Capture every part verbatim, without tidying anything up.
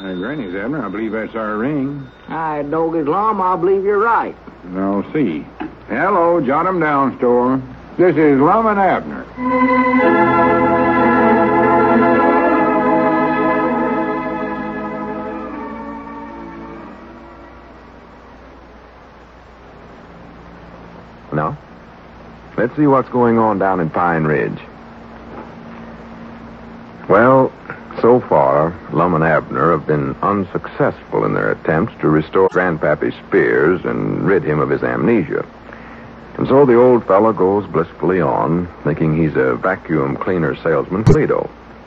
Uh, Granny's, Abner. I believe that's our ring. I dog Islam, I believe you're right. I'll see. Hello, Jot 'em Down store. This is Lum and Abner. No? Let's see what's going on down in Pine Ridge. Well, so far, Lum and Abner have been unsuccessful in their attempts to restore Grandpappy Spears and rid him of his amnesia. And so the old fellow goes blissfully on, thinking he's a vacuum cleaner salesman for Toledo.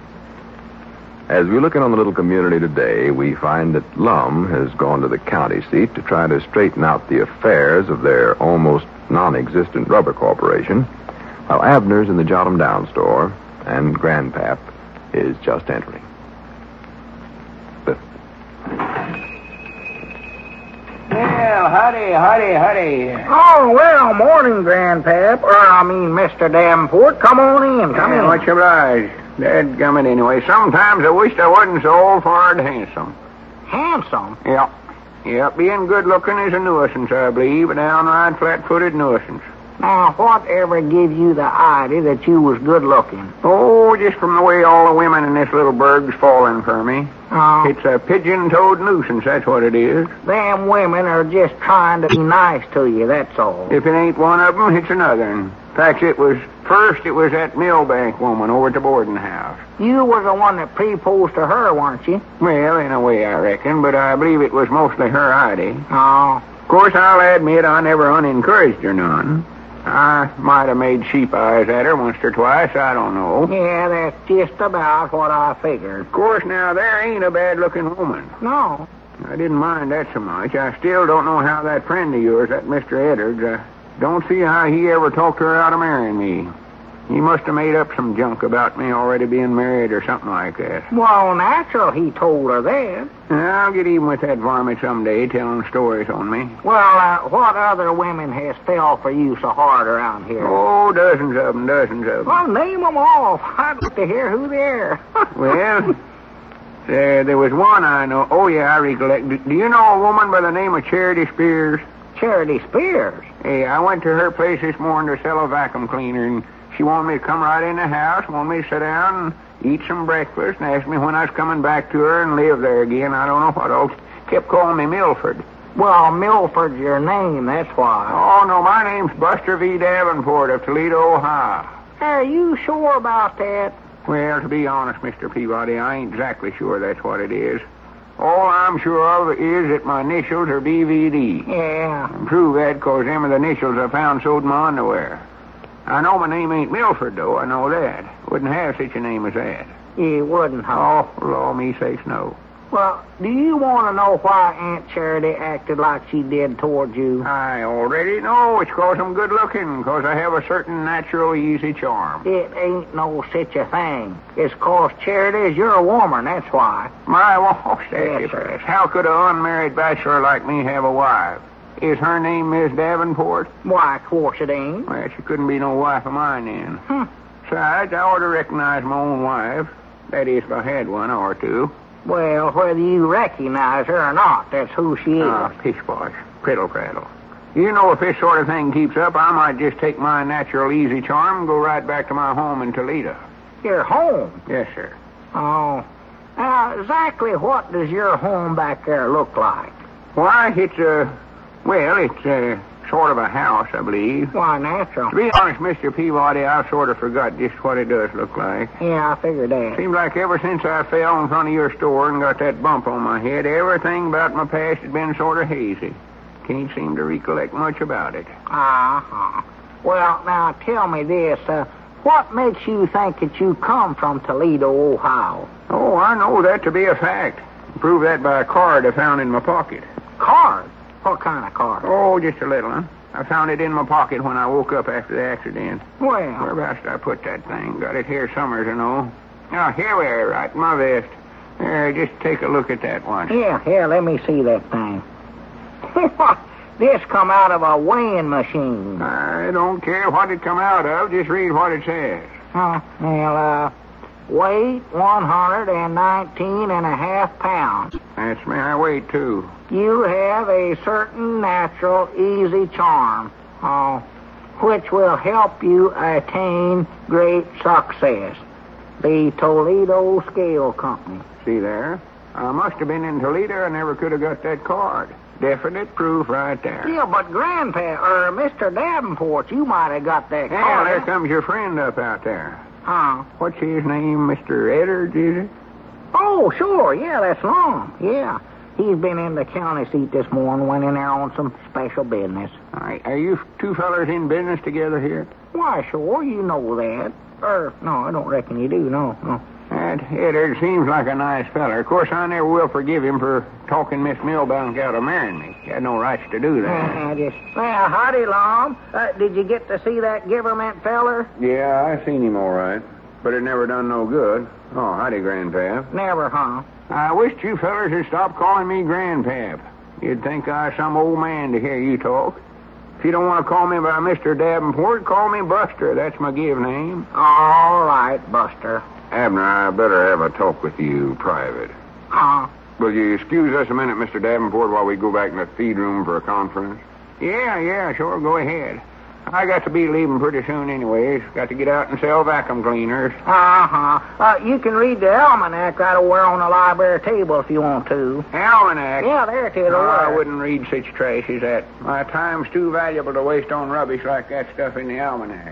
As we look in on the little community today, we find that Lum has gone to the county seat to try to straighten out the affairs of their almost non-existent rubber corporation, while Abner's in the Jot 'em Down store, and Grandpap is just entering. Well, howdy, howdy, howdy. Oh, well, morning, Grandpap. Or, I mean, Mister Davenport. Come on in, come Yeah, in. much obliged. Dadgummit, anyway. Sometimes I wished I wasn't so old-fard handsome. Handsome? Yep. Yep, being good-looking is a nuisance, I believe, a downright flat-footed nuisance. Now, whatever give you the idea that you was good-looking? Oh, just from the way all the women in this little burg's falling for me. Oh. It's a pigeon-toed nuisance, that's what it is. Them women are just trying to be nice to you, that's all. If it ain't one of 'em, it's another. In fact, it was first it was that Millbank woman over at the boarding house. You was the one that proposed to her, weren't you? Well, in a way, I reckon, but I believe it was mostly her idea. Oh. Of course, I'll admit I never unencouraged her none. I might have made sheep eyes at her once or twice, I don't know. Yeah, that's just about what I figured. Of course, now, there ain't a bad-looking woman. No. I didn't mind that so much. I still don't know how that friend of yours, that Mister Edwards, I don't see how he ever talked her out of marrying me. He must have made up some junk about me already being married or something like that. Well, natural he told her that. I'll get even with that varmint someday telling stories on me. Well, uh, what other women has fell for you so hard around here? Oh, dozens of them, dozens of them. Well, name them off. I'd like to hear who they are. Well, there, there was one I know. Oh, yeah, I recollect. Do, do you know a woman by the name of Charity Spears? Charity Spears? Hey, I went to her place this morning to sell a vacuum cleaner, and she wanted me to come right in the house, wanted me to sit down and eat some breakfast, and asked me when I was coming back to her and live there again. I don't know what else. Kept calling me Milford. Well, Milford's your name, that's why. Oh, no, my name's Buster V. Davenport of Toledo, Ohio. Are you sure about that? Well, to be honest, Mister Peabody, I ain't exactly sure that's what it is. All I'm sure of is that my initials are B V D. Yeah. And prove that because them are the initials I found sewed in my underwear. I know my name ain't Milford, though. I know that. Wouldn't have such a name as that. You wouldn't, huh? Oh, law me sakes, no. Well, do you want to know why Aunt Charity acted like she did toward you? I already know. It's because I'm good-looking, because I have a certain natural, easy charm. It ain't no such a thing. It's because Charity is your woman, that's why. My wife, Yes, sir. how could an unmarried bachelor like me have a wife? Is her name Miss Davenport? Why, of course it ain't. Well, she couldn't be no wife of mine then. Hmm. Besides, I ought to recognize my own wife. That is, if I had one or two. Well, whether you recognize her or not, that's who she is. Ah, pish posh, prittle prattle. You know, if this sort of thing keeps up, I might just take my natural easy charm and go right back to my home in Toledo. Your home? Yes, sir. Oh. Now, exactly what does your home back there look like? Why, it's a, well, it's a sort of a house, I believe. Why, natural. To be honest, Mister Peabody, I've sort of forgot just what it does look like. Yeah, I figured that. Seems like ever since I fell in front of your store and got that bump on my head, everything about my past had been sort of hazy. Can't seem to recollect much about it. Uh-huh. Well, now, tell me this. Uh, what makes you think that you come from Toledo, Ohio? Oh, I know that to be a fact. Prove that by a card I found in my pocket. Card? What kind of card? Oh, just a little one. I found it in my pocket when I woke up after the accident. Well, Whereabouts did I put that thing? Got it here somewhere, you know. Oh, here we are, right in my vest. Here, just take a look at that one. yeah, yeah, let me see that thing. This come out of a weighing machine. I don't care what it come out of. Just read what it says. Oh, well, uh, Weight, one hundred nineteen and a half pounds. That's me. I weigh two. You have a certain natural, easy charm, uh, which will help you attain great success. The Toledo Scale Company. See there? I must have been in Toledo. I never could have got that card. Definite proof right there. Yeah, but Grandpa, or Mister Davenport, you might have got that Yeah, card. there comes your friend up out there. Huh? What's his name? Mister Edwards, is it? Oh, sure. Yeah, that's Long. Yeah. He's been in the county seat this morning, went in there on some special business. All right. Are you two fellers in business together here? Why, sure, you know that. Er, no, I don't reckon you do, no, no. That Edwards seems like a nice feller. Of course, I never will forgive him for talking Miss Milbank out of marrying me. He had no rights to do that. Uh, just, well, howdy, Long. Uh, did you get to see that Giverment feller? Yeah, I seen him all right, but it never done no good. Oh, howdy, Grandpap. Never, huh? I wish you fellers would stop calling me Grandpap. You'd think I was some old man to hear you talk. If you don't want to call me by Mister Davenport, call me Buster. That's my give name. All right, Buster. Abner, I better have a talk with you private. Huh? Will you excuse us a minute, Mister Davenport, while we go back in the feed room for a conference? Yeah, yeah, sure, go ahead. I got to be leaving pretty soon anyways. Got to get out and sell vacuum cleaners. Uh-huh. Uh, you can read the almanac right over on the library table if you want to. Almanac? Yeah, there it is. No, over I there. wouldn't read such trash as that. My time's too valuable to waste on rubbish like that stuff in the almanac.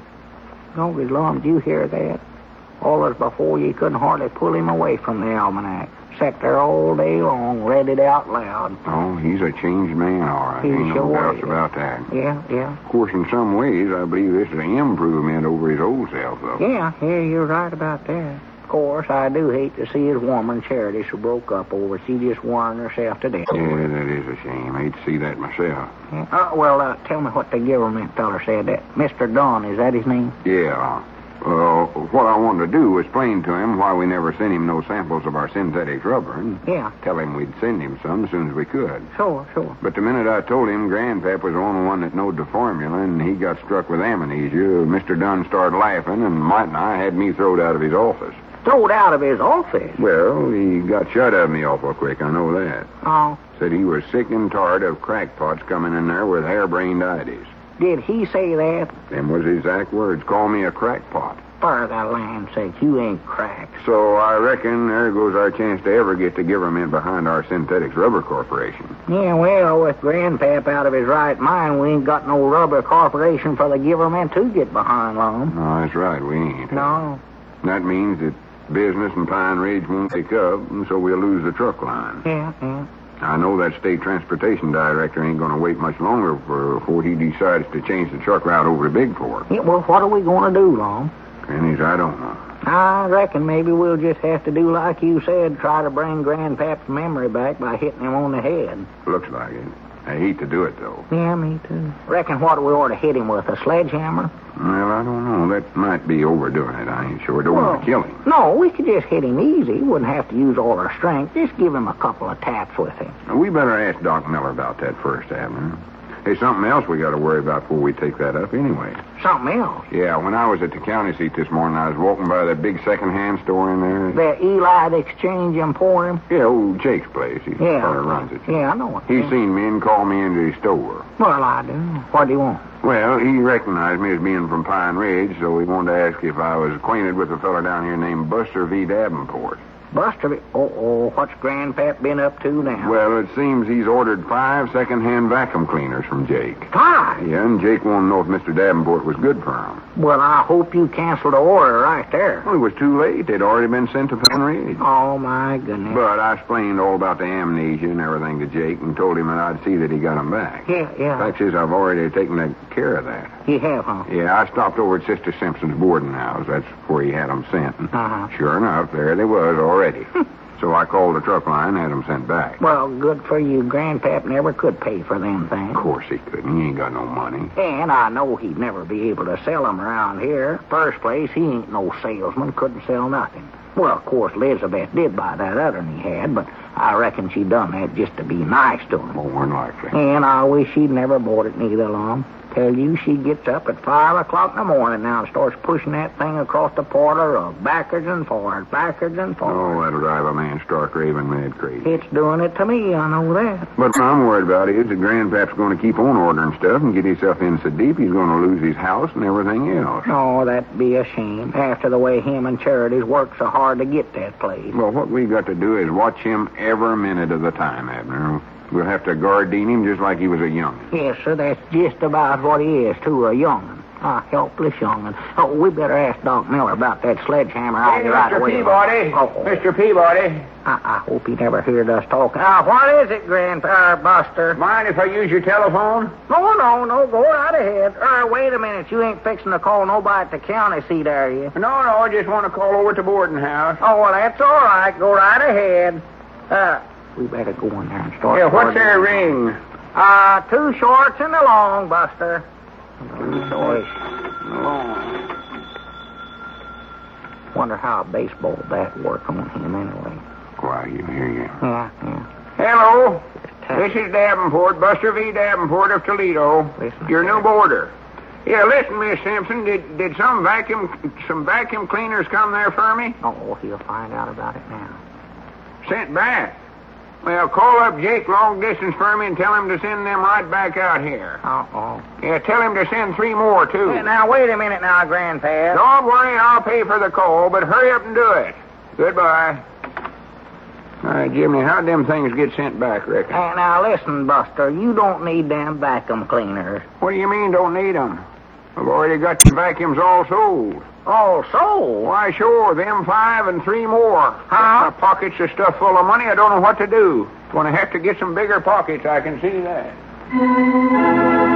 Oh, good Lord, did you hear that? All as before, you couldn't hardly pull him away from the almanac. Sat there all day long, read it out loud. Oh, he's a changed man, all right. He Ain't no sure doubts is. about that. Yeah, yeah. Of course, in some ways, I believe this is an improvement over his old self, though. Yeah, yeah, you're right about that. Of course, I do hate to see his woman, Charity, so broke up over. She just worn herself to death. Yeah, that is a shame. I hate to see that myself. Yeah. Uh, well, uh, tell me what the Giverment feller said. That Mister Dunn, is that his name? Yeah. Well, what I wanted to do was explain to him why we never sent him no samples of our synthetic rubber and Yeah. tell him we'd send him some as soon as we could. Sure, sure. But the minute I told him Grandpap was the only one that knowed the formula and he got struck with amnesia, Mister Dunn started laughing and Mike and I had me throwed out of his office. Throwed out of his office? Well, he got shut of me awful quick, I know that. Oh. Said he was sick and tired of crackpots coming in there with harebrained ideas. Did he say that? Them was his exact words. Call me a crackpot. For the land's sake, you ain't cracked. So I reckon there goes our chance to ever get the Giverment behind our Synthetics Rubber Corporation. Yeah, well, with Grandpap out of his right mind, we ain't got no rubber corporation for the Giverment to get behind long. No, that's right, we ain't. No. That means that business in Pine Ridge won't pick up, and so we'll lose the truck line. Yeah, yeah. I know that state transportation director ain't going to wait much longer for, before he decides to change the truck route over to Big Fork. Yeah, well, what are we going to do, Long? Pennies, I don't know. I reckon maybe we'll just have to do like you said, try to bring Grandpap's memory back by hitting him on the head. Looks like it. I hate to do it, though. Yeah, me too. Reckon what we ought to hit him with, a sledgehammer? Well, I don't know. That might be overdoing it. I ain't sure. Don't want to kill him. No, we could just hit him easy. Wouldn't have to use all our strength. Just give him a couple of taps with him. Now, we better ask Doc Miller about that first, Abner. Hey, something else we got to worry about before we take that up anyway. Something else? Yeah, when I was at the county seat this morning, I was walking by that big second-hand store in there. The Eli Exchange Emporium? Yeah, old Jake's place. He Yeah. sort of runs it. Yeah, I know it. He yeah. seen me and called me into his store. Well, I do. What do you want? Well, he recognized me as being from Pine Ridge, so he wanted to ask if I was acquainted with a fellow down here named Buster V. Davenport. Buster, oh, oh, what's Grandpap been up to now? Well, it seems he's ordered five second-hand vacuum cleaners from Jake. Five? Yeah, and Jake wanted to know if Mister Davenport was good for him. Well, I hope you canceled the order right there. Well, it was too late. They'd already been sent to Pine Ridge. Oh, my goodness. But I explained all about the amnesia and everything to Jake and told him that I'd see that he got him back. Yeah, yeah. Fact is, I've already taken care of that. You have, huh? Yeah, I stopped over at Sister Simpson's boarding house. That's where he had them sent. And Uh-huh. sure enough, there they was already. So I called the truck line and had them sent back. Well, good for you. Grandpap never could pay for them things. Of course he couldn't. He ain't got no money. And I know he'd never be able to sell them around here. First place, he ain't no salesman. Couldn't sell nothing. Well, of course, Elizabeth did buy that other one he had, but I reckon she done that just to be nice to him. More than likely. And I wish she'd never bought it neither, Lum. tell you she gets up at five o'clock in the morning now and starts pushing that thing across the parlor of backwards and forwards, backwards and Oh, forwards. that'll drive a man stark raving mad crazy. It's doing it to me, I know that. But what I'm worried about is that Grandpap's going to keep on ordering stuff and get himself in so deep he's going to lose his house and everything else. Oh, that'd be a shame, after the way him and Charity's worked so hard to get that place. Well, what we got to do is watch him every minute of the time, Abner. We'll have to guardine him just like he was a young'un. Yes, sir, that's just about what he is, too, a young'un. A helpless young'un. Oh, we better ask Doc Miller about that sledgehammer out here right away. Peabody. Oh. Mister Peabody. I, I hope he never heard us talking. Ah, what is it, Grandpa Buster? Mind if I use your telephone? No, no, no, go right ahead. Uh, wait a minute, you ain't fixing to call nobody at the county seat, are you? No, no, I just want to call over to boarding house. Oh, well, that's all right. Go right ahead. Uh, we better go in there and start. Yeah, what's guarding. their ring? Uh, two shorts and a long, Buster. Two shorts. Oh. Wonder how a baseball bat work on him anyway. Why, you hear you. Yeah, yeah. Hello. This is Davenport, Buster V. Davenport of Toledo. Listen, your new boarder. Yeah, listen, Miss Simpson, did did some vacuum some vacuum cleaners come there for me? Oh, he'll find out about it now. Sent back. Well, call up Jake long distance for me and tell him to send them right back out here. Uh-oh. Yeah, tell him to send three more, too. Hey, now, wait a minute now, Grandpa. Don't worry, I'll pay for the call, but hurry up and do it. Goodbye. All right, Jimmy, how'd them things get sent back, reckon? Hey, now, listen, Buster, you don't need them vacuum cleaners. What do you mean, don't need them? I've already got the vacuums all sold. Oh, so? Why, sure, them five and three more. Huh? My pockets are stuffed full of money. I don't know what to do. When I have to get some bigger pockets, I can see that.